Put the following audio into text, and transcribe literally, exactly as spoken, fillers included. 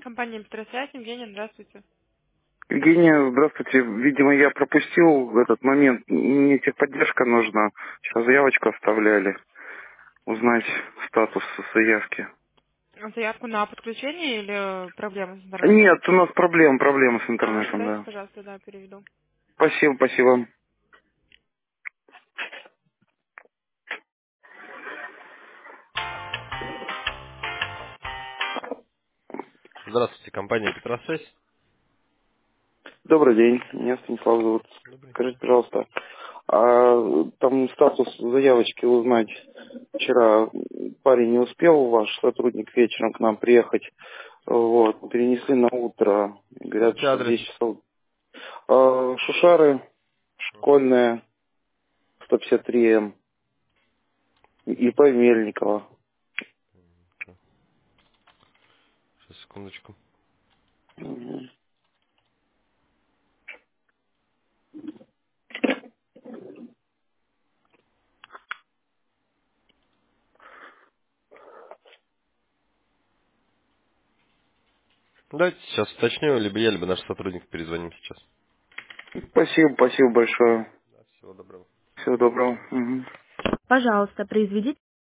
Компания Петросвязь, Евгения, здравствуйте. Евгения, здравствуйте. Видимо, я пропустил этот момент. Мне техподдержка нужна. Сейчас заявочку оставляли. Узнать статус заявки. Заявку на подключение или проблемы с интернетом? Нет, у нас проблема, проблема с А, интернетом, дайте, да. пожалуйста, да, переведу. Спасибо, спасибо. Здравствуйте, компания Петросвязь. Добрый день. Меня Станислав зовут. Добрый. Скажите, пожалуйста, а там статус заявочки узнать. Вчера парень не успел, ваш сотрудник, вечером к нам приехать. Вот, перенесли на утро. Говорят, Дайте что в адрес. десять часов. А, Шушары, школьная, сто пятьдесят три М. ИП Мельникова. Сейчас, секундочку. Мгм. Давайте сейчас уточню, либо я, либо наш сотрудник перезвоним сейчас. Спасибо, спасибо большое. Да, всего доброго. Всего доброго. Мгм. Пожалуйста, произведите